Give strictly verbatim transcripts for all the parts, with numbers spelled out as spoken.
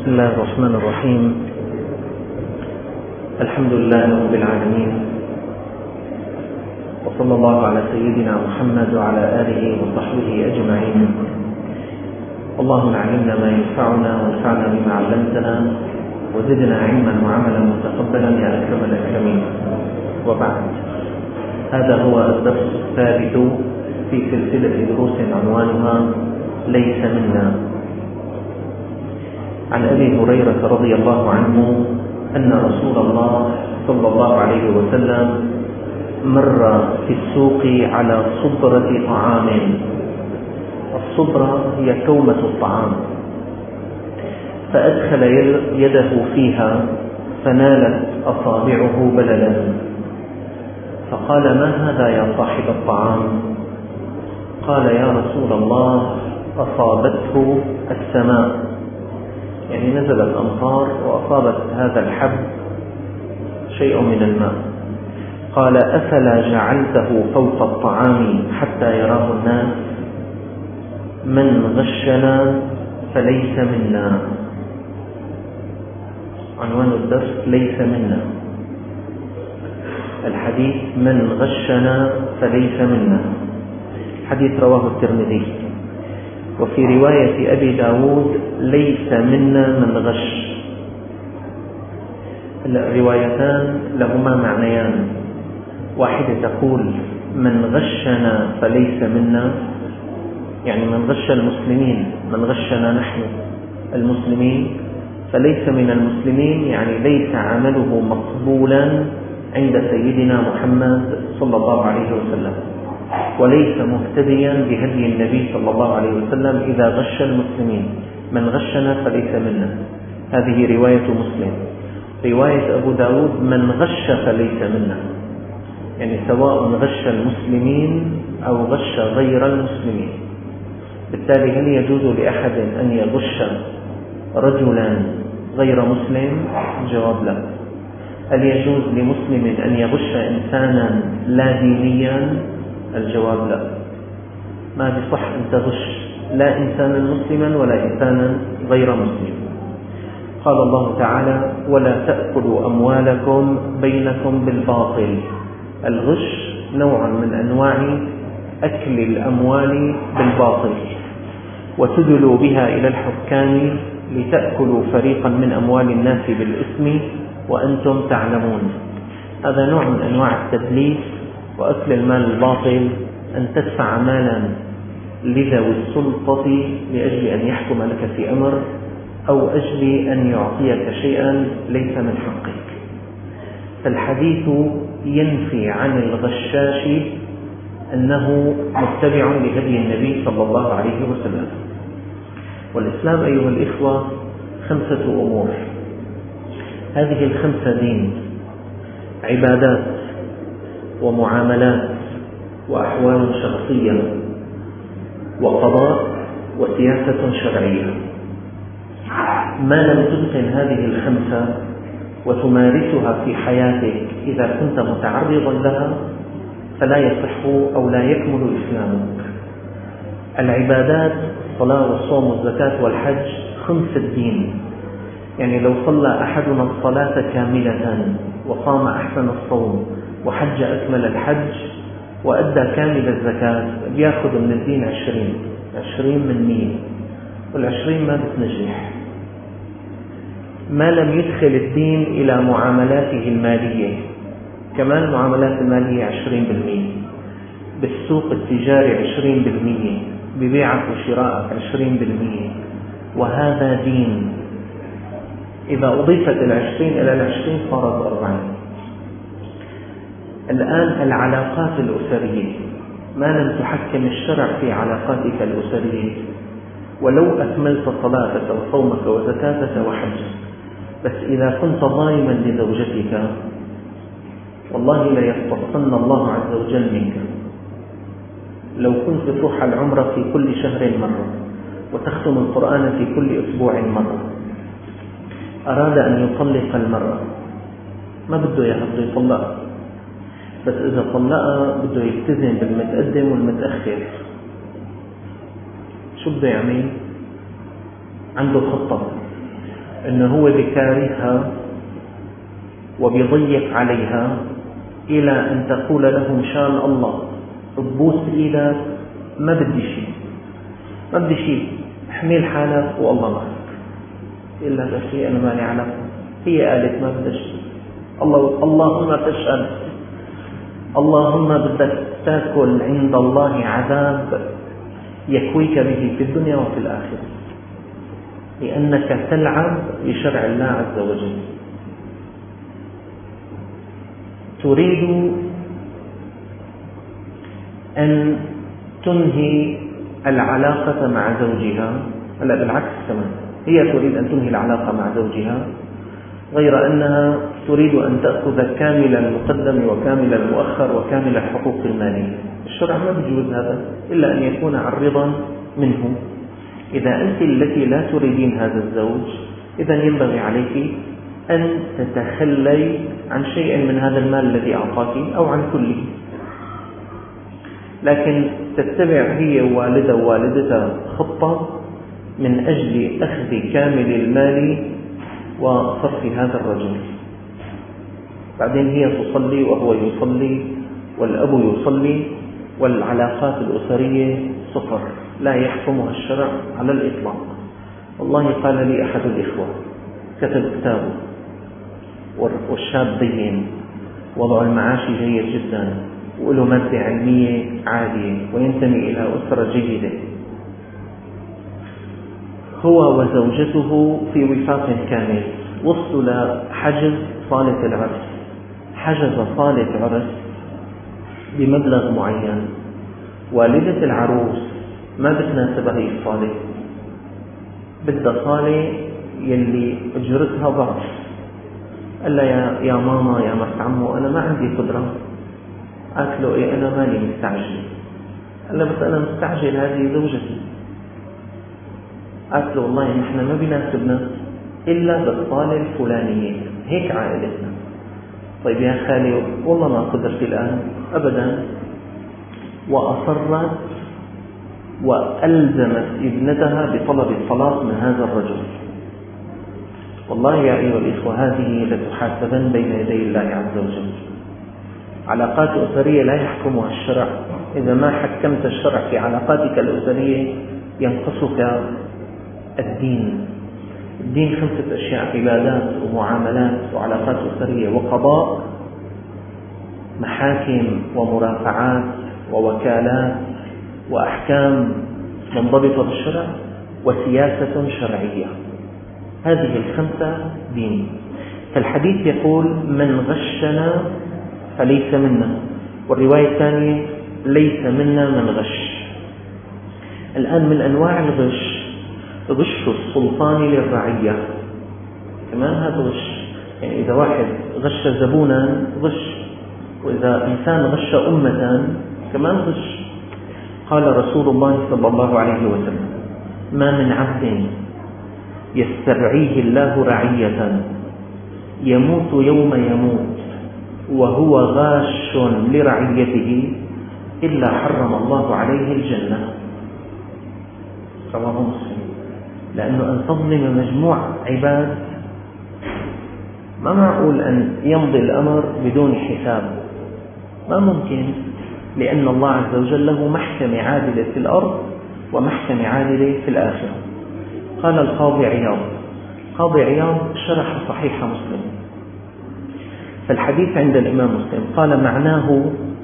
بسم الله الرحمن الرحيم. الحمد لله رب العالمين، وصلى الله على سيدنا محمد وعلى آله وصحبه أجمعين. اللهم علمنا ما ينفعنا وانفعنا بما علمتنا وزدنا علما وعملا متقبلا يا أكرم الأكرمين. وبعد، هذا هو الدرس الثالث في سلسلة دروس عنوانها ليس منا. عن أبي هريرة رضي الله عنه أن رسول الله صلى الله عليه وسلم مر في السوق على صبرة طعام. الصبرة هي كومة الطعام، فأدخل يده فيها فنالت أصابعه بللا، فقال: ما هذا يا صاحب الطعام؟ قال: يا رسول الله، أصابته السماء، يعني نزلت أمطار وأصابت هذا الحب شيء من الماء. قال: أفلا جعلته فوق الطعام حتى يراه الناس؟ من غشنا فليس منا. عنوان الدرس ليس منا. الحديث من غشنا فليس منا. حديث رواه الترمذي. وفي رواية أبي داود ليس منا من غش. الروايتان لهما معنيان، واحدة تقول من غشنا فليس منا، يعني من غش المسلمين، من غشنا نحن المسلمين فليس من المسلمين، يعني ليس عمله مقبولا عند سيدنا محمد صلى الله عليه وسلم، وليس مهتديا بهدي النبي صلى الله عليه وسلم إذا غش المسلمين. من غشنا فليس منا، هذه رواية مسلم. رواية أبو داود من غش فليس منا، يعني سواء غش المسلمين أو غش غير المسلمين. بالتالي هل يجوز لأحد أن يغش رجلا غير مسلم؟ الجواب لا. هل يجوز لمسلم أن يغش إنسانا لا دينيا؟ الجواب لا. ما بصح أن تغش لا إنسانا مسلما ولا إنسانا غير مسلم. قال الله تعالى: ولا تأكلوا أموالكم بينكم بالباطل. الغش نوع من أنواع أكل الأموال بالباطل، وتدلوا بها إلى الحكام لتأكلوا فريقا من أموال الناس بالإثم وأنتم تعلمون. هذا نوع من أنواع التدليس وأكل المال الباطل، أن تدفع مالا لذوي السلطة لأجل أن يحكم لك في أمر، أو أجل أن يعطيك شيئا ليس من حقك. فالحديث ينفي عن الغشاش أنه متبع لهدي النبي صلى الله عليه وسلم. والإسلام أيها الإخوة خمسة أمور، هذه الخمسة دين: عبادات ومعاملات وأحوال شخصية وقضاء وسياسة شرعية. ما لم تتقن هذه الخمسة وتمارسها في حياتك إذا كنت متعرضا لها فلا يصح أو لا يكمل إسلامك. العبادات: الصلاة والصوم والزكاة والحج، خمس الدين. يعني لو صلى أحدنا الصلاة كاملة وصام أحسن الصوم وحج أكمل الحج وأدى كامل الزكاة، بيأخذ من الدين عشرين عشرين من مية، والعشرين ما بتنجح. ما لم يدخل الدين إلى معاملاته المالية، كمان المعاملات المالية عشرين بالمية، بالسوق التجاري عشرين بالمية، ببيعك وشراءك عشرين بالمية، وهذا دين. إذا أضيفت العشرين إلى العشرين صارت أربعين. الآن العلاقات الأسرية: ما لم تحكم الشرع في علاقاتك الأسرية، ولو أكملت صلاتك وصومك وزكاتك وحجك، بس إذا كنت ظالما لزوجتك والله لا يستحقن الله عز وجل منك. لو كنت تروح العمرة في كل شهر مرة وتختم القرآن في كل أسبوع مرة، أراد أن يطلق المرأة، ما بده إياها، بده يطلقها، بس إذا طلقها بده يلتزم بالمتقدم والمتأخر. شو بده يعمل؟ عنده خطة. أنه هو بكارهها وبيضيق عليها إلى أن تقول له إن شاء الله تبوس إيدك ما بدي شيء ما بدي شيء احمل حالك والله معك. يقول لك أخي أنا ماني علاقة، هي قالت ما بدي شيء. الله اللهم تشهد، اللهم بدك تاكل عند الله عذاب يكويك به في الدنيا وفي الآخرة، لأنك تلعب بشرع الله عز وجل. تريد أن تنهي العلاقة مع زوجها، لا بالعكس كمان، هي تريد أن تنهي العلاقة مع زوجها، غير أنها تريد أن تأخذ كامل المقدم وكامل المؤخر وكامل الحقوق المالية. الشرع ما بيجوز هذا إلا أن يكون عن رضا منه. إذا أنت التي لا تريدين هذا الزوج، إذن ينبغي عليك أن تتخلي عن شيء من هذا المال الذي أعطاك أو عن كله، لكن تتبع هي والدة ووالدتها خطة من أجل أخذ كامل المال وصرف هذا الرجل. بعدين هي تصلي وهو يصلي والأب يصلي والعلاقات الأسرية صفر، لا يحكمها الشرع على الإطلاق. والله قال لي أحد الإخوة كتب كتابه والشاب دين، وضع المعاش جيد جدا وله مادة علمية عالية وينتمي إلى أسرة جيدة، هو وزوجته في وفاق كامل، وصلوا لحجز صالة العرس، حجز صالة عرس بمبلغ معين. والدة العروس ما بتناسبها هي الصالة، بدها صالة يلي أجرتها ضعف. قال لها يا, يا ماما يا مرت عمو أنا ما عندي قدرة. قالت له إيه أنا مالي مستعجل. قال لها بس أنا مستعجل، هذه زوجتي. قالت له والله نحن ما بيناسبنا إلا بالصالة الفلانية، هيك عائلتنا. طيب يا خالي والله ما قدرت الآن أبدا. وأصرت وألزمت ابنتها بطلب الطلاق من هذا الرجل. والله يا أيها الإخوة هذه لتحاسبن بين يدي الله عز وجل. علاقات أسرية لا يحكمها الشرع. إذا ما حكمت الشرع في علاقاتك الأسرية ينقصك الدين. الدين خمسة أشياء: عبادات ومعاملات وعلاقات أسرية وقضاء، محاكم ومرافعات ووكالات وأحكام منضبطة بالشرع وسياسة شرعية. هذه الخمسة دين. فالحديث يقول من غشنا فليس منا، والرواية الثانية ليس منا من غش. الآن من أنواع الغش غش السلطان للرعية، كمان هذا غش. يعني إذا واحد غش زبونا غش، وإذا إنسان غش أمة كمان غش. قال رسول الله صلى الله عليه وسلم: ما من عبد يسترعيه الله رعية يموت يوم يموت وهو غاش لرعيته إلا حرم الله عليه الجنة. رواه مسلم. لأنه أن تظلم مجموع عباد ما معقول أن يمضي الأمر بدون حساب، ما ممكن، لأن الله عز وجل له محكمة عادلة في الأرض ومحكمة عادلة في الآخرة. قال القاضي عياض، قاضي عياض شرح صحيح مسلم، فالحديث عند الإمام مسلم قال معناه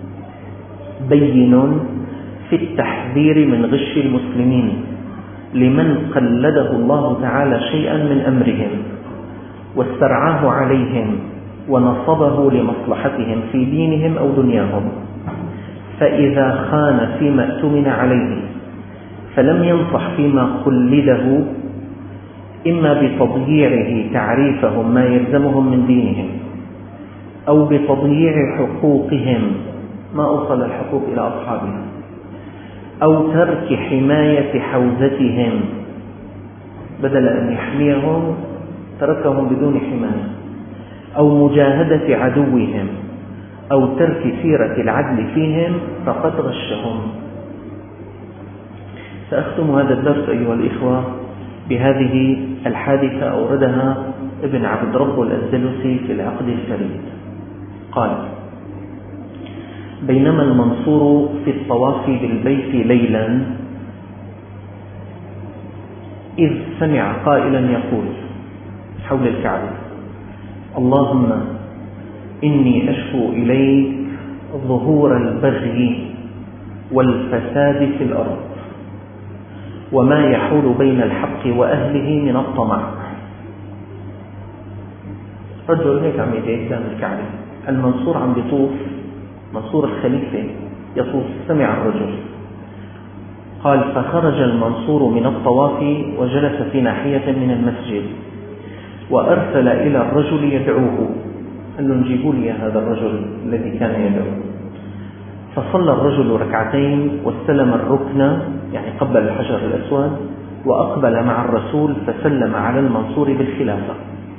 بين في التحذير من غش المسلمين لمن قلده الله تعالى شيئا من أمرهم واسترعاه عليهم ونصبه لمصلحتهم في دينهم أو دنياهم، فإذا خان فيما اؤتمن عليه فلم ينصح فيما قلده، إما بتضييعه تعريفهم ما يلزمهم من دينهم، أو بتضييع حقوقهم ما أوصل الحقوق إلى أصحابها، أو ترك حماية حوزتهم، بدل أن يحميهم تركهم بدون حماية، أو مجاهدة عدوهم، أو ترك سيرة العدل فيهم فقد غشهم. سأختم هذا الدرس أيها الإخوة بهذه الحادثة أوردها ابن عبد رب الأندلسي في العقد الفريد. قال: بينما المنصور في الطواف بالبيت ليلا إذ سمع قائلا يقول حول الكعبة: اللهم إني أشكو إليك ظهور البغي والفساد في الأرض وما يحول بين الحق وأهله من الطمع. رجل هيك عم يدعي قدام الكعبة، المنصور عم بيطوف، منصور الخليفة يطوف، سمع الرجل. قال: فخرج المنصور من الطواف وجلس في ناحية من المسجد وأرسل إلى الرجل يدعوه، قال له: نجيبوا لي هذا الرجل الذي كان يدعو. فصلى الرجل ركعتين واستلم الركن، يعني قبل الحجر الأسود، وأقبل مع الرسول فسلم على المنصور بالخلافة.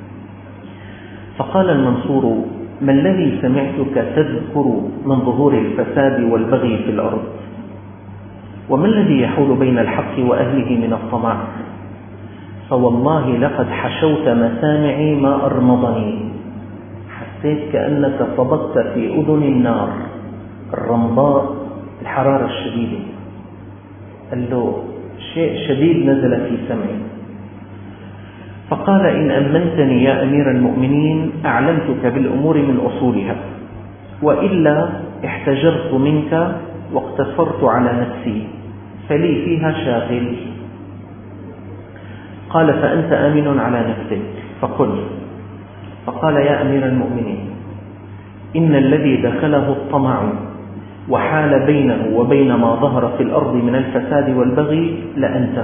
فقال المنصور: ما الذي سمعتك تذكر من ظهور الفساد والبغي في الأرض؟ وما الذي يحول بين الحق وأهله من الطمع؟ فوالله لقد حشوت مسامعي ما أرمضني، حسيت كأنك صبت في أذن النار الرمضاء، الحرارة الشديدة. قال له: شيء شديد نزل في سمعي. فقال: إن أمنتني يا أمير المؤمنين أعلمتك بالأمور من أصولها، وإلا احتجرت منك واقتصرت على نفسي، فلي فيها شاغل. قال: فأنت آمن على نفسك، فقل. فقال: يا أمير المؤمنين، إن الذي دخله الطمع وحال بينه وبين ما ظهر في الأرض من الفساد والبغي لأنت،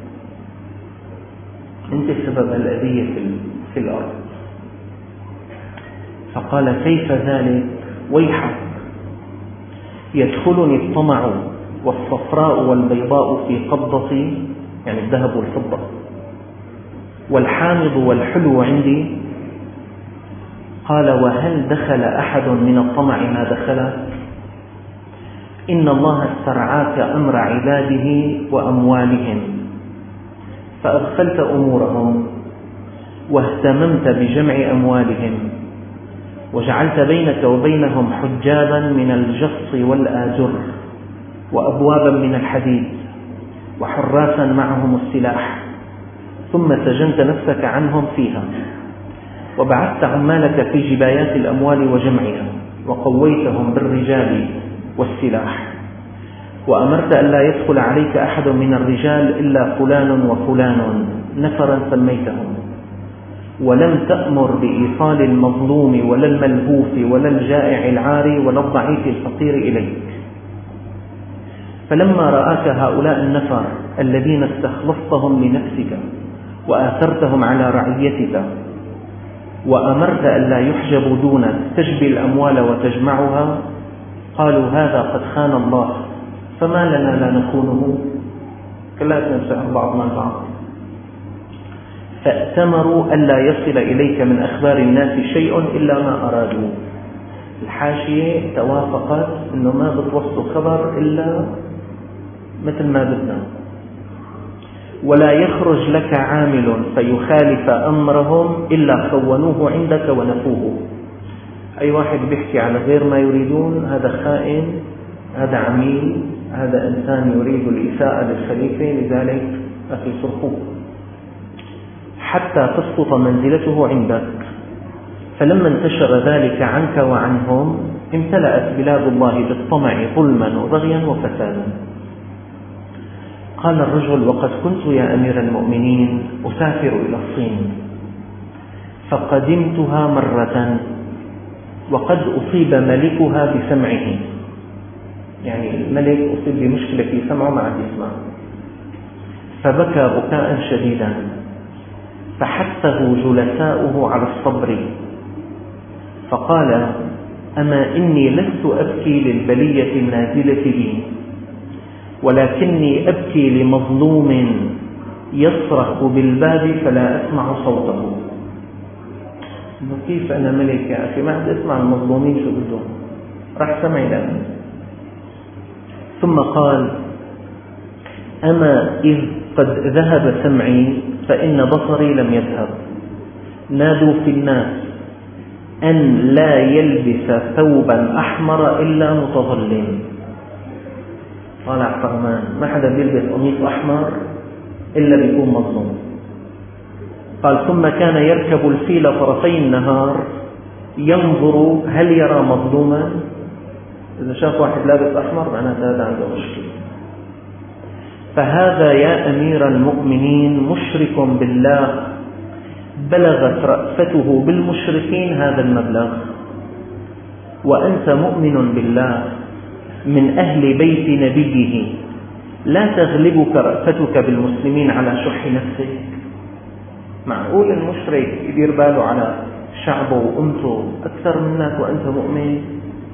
أنت سبب الأذية في الأرض. فقال: كيف ذلك؟ ويحك، يدخلني الطمع والصفراء والبيضاء في قبضتي، يعني الذهب والفضة، والحامض والحلو عندي. قال: وهل دخل أحد من الطمع ما دخل؟ إن الله استرعاك أمر عباده وأموالهم فأغفلت أمورهم واهتممت بجمع أموالهم، وجعلت بينك وبينهم حجابا من الجص والآجر وأبوابا من الحديد وحراسا معهم السلاح، ثم سجنت نفسك عنهم فيها، وبعثت عمالك في جبايات الأموال وجمعها، وقويتهم بالرجال والسلاح، وأمرت أن لا يدخل عليك أحد من الرجال إلا فلان وفلان، نفرا سميتهم، ولم تأمر بإيصال المظلوم ولا الملهوف ولا الجائع العاري ولا الضعيف الفقير إليك. فلما رآك هؤلاء النفر الذين استخلصتهم لنفسك وآثرتهم على رعيتك، وأمرت أن لا يحجبوا دونك، تجبي الأموال وتجمعها، قالوا: هذا قد خان الله، فما لنا لا نخونه؟ كلا ننسى بعض ما بعض. فأتمروا ألا يصل إليك من أخبار الناس شيء إلا ما أرادوا. الحاشية توافقت أنه ما بتوصل خبر إلا مثل ما بدنا، ولا يخرج لك عامل فيخالف أمرهم إلا خونوه عندك ونفوه. أي واحد بيحكي على غير ما يريدون هذا خائن، هذا عميل، هذا إنسان يريد الإساءة للخليفة، لذلك أخي صرخوه حتى تسقط منزلته عندك. فلما انتشر ذلك عنك وعنهم امتلأت بلاد الله بالطمع ظلما وبغيا وفسادا. قال الرجل: وقد كنت يا أمير المؤمنين أسافر إلى الصين، فقدمتها مرة وقد أصيب ملكها بسمعه، يعني الملك أصيب بمشكلة في سمعه ما عاد يسمع، فبكى بكاء شديدا، فحثه جلساؤه على الصبر، فقال: أما إني لست أبكي للبلية النازلة بي، ولكني أبكي لمظلوم يصرخ بالباب فلا أسمع صوته. كيف أنا ملك يا أخي ما عاد أسمع المظلومين شو بدهم، راح سمعي لأنه. ثم قال: أما إذ قد ذهب سمعي فإن بصري لم يذهب. نادوا في الناس أن لا يلبس ثوبا أحمر إلا متظلم. طالع فرمان ما حدا بيلبس قميص أحمر إلا بيكون مظلوم. قال ثم كان يركب الفيل طرفي النهار ينظر هل يرى مظلوما. إذا شاف واحد لابس أحمر معناته هذا عنده مشكلة. فهذا يا أمير المؤمنين مشرك بالله بلغت رأفته بالمشركين هذا المبلغ، وأنت مؤمن بالله من أهل بيت نبيه لا تغلبك رأفتك بالمسلمين على شح نفسك. معقول المشرك يدير باله على شعبه وأمته أكثر منك وأنت مؤمن؟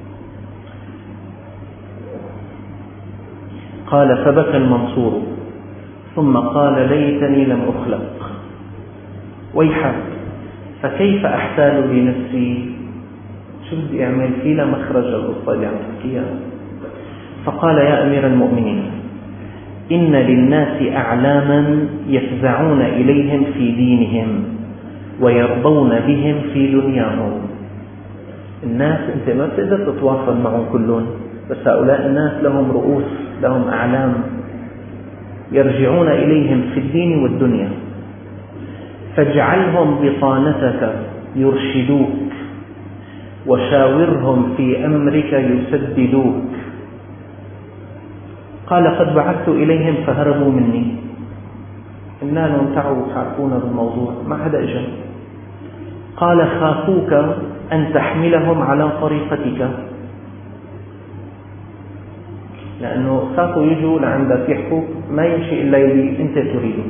قال فبكى المنصور ثم قال ليتني لم أخلق، ويحك فكيف أحتال لنفسي؟ شو بدي أعمل فيه لا مخرج القصة اللي عم تحكيها. فقال يا أمير المؤمنين إن للناس أعلاما يفزعون إليهم في دينهم ويرضون بهم في دنياهم. الناس أنت ما بتقدر تتواصل معهم كلهم، بس هؤلاء الناس لهم رؤوس، لهم أعلام يرجعون إليهم في الدين والدنيا، فاجعلهم بطانتك يرشدوك وشاورهم في أمرك يسددوك. قال قد بعثت إليهم فهربوا مني. قلنا لهم تعالوا تعرفون بالموضوع، ما حدا إجا. قال خافوك أن تحملهم على طريقتك، لأنه خافوا يجوا لعندك يحكوك ما يمشي إلا يلي أنت تريده،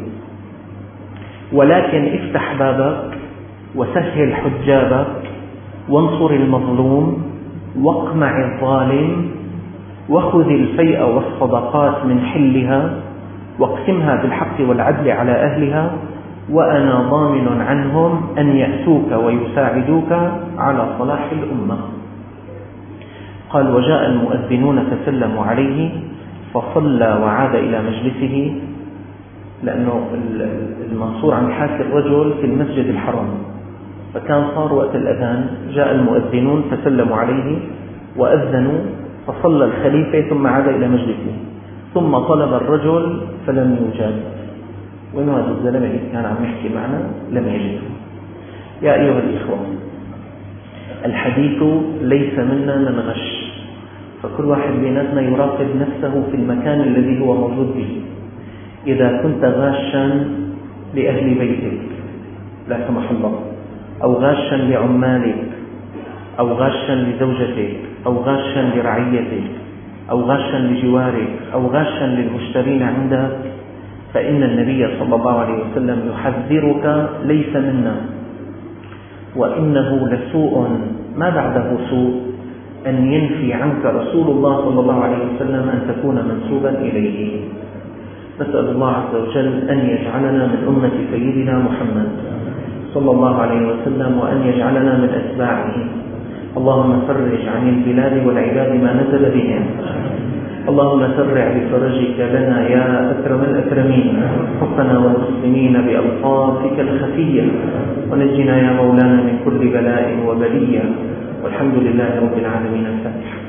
ولكن افتح بابك وسهل حجابك وانصر المظلوم واقمع الظالم وخذ الفيء والصدقات من حلها واقسمها بالحق والعدل على أهلها، وأنا ضامن عنهم أن يأتوك ويساعدوك على صلاح الأمة. قال وجاء المؤذنون فسلموا عليه فصلى وعاد إلى مجلسه، لأنه المنصور عم يحاسب الرجل في المسجد الحرام، فكان صار وقت الأذان جاء المؤذنون فسلموا عليه وأذنوا، فصلى الخليفة ثم عاد إلى مجلسه، ثم طلب الرجل فلم يوجد. وين هذا الزلمة اللي كان عم يحكي معنا؟ لم يجده. يا أيها الإخوة، الحديث ليس منا من غش، فكل واحد بيناتنا يراقب نفسه في المكان الذي هو موجود به. إذا كنت غاشا لأهل بيتك لا سمح الله، أو غاشا لعمالك، أو غاشا لزوجتك، أو غاشا لرعيتك، أو غاشا لجوارك، أو غاشا للمشترين عندك، فإن النبي صلى الله عليه وسلم يحذرك ليس منا، وإنه لسوء ما بعده سوء أن ينفي عنك رسول الله صلى الله عليه وسلم أن تكون منسوبا إليه. نسأل الله عز وجل أن يجعلنا من أمة سيدنا محمد صلى الله عليه وسلم، وأن يجعلنا من أتباعه. اللهم فرج عن البلاد والعباد ما نزل بهم، اللهم سرع بفرجك لنا يا أكرم الأكرمين، حقنا والمسلمين بألطافك الخفية، ونجنا يا مولانا من كل بلاء وبلية، والحمد لله رب العالمين. الفاتحة.